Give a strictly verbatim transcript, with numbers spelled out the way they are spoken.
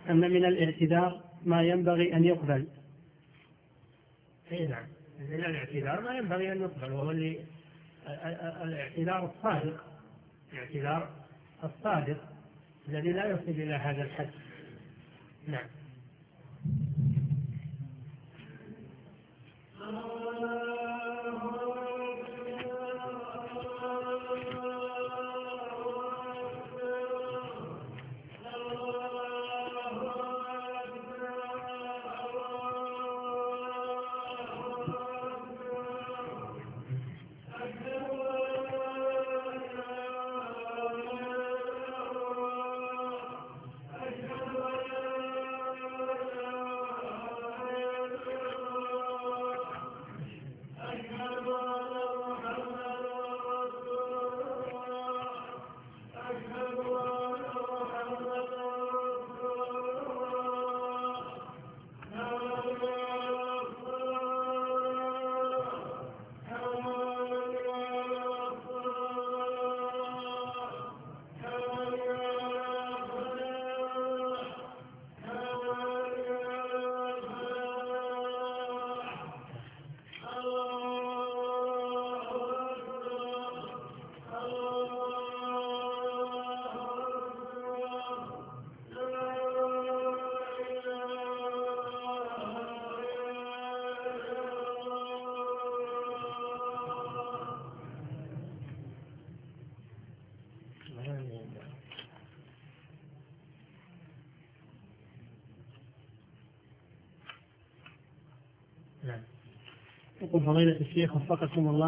أن من الاعتذار ما ينبغي أن يقبل. اي نعم، من الاعتذار ما ينبغي أن يقبل، وهو اللي الاعتذار الصادق، الاعتذار الصادق الذي لا يصل إلى هذا الحد. نعم. يقول فضيلة الشيخ وفقكم الله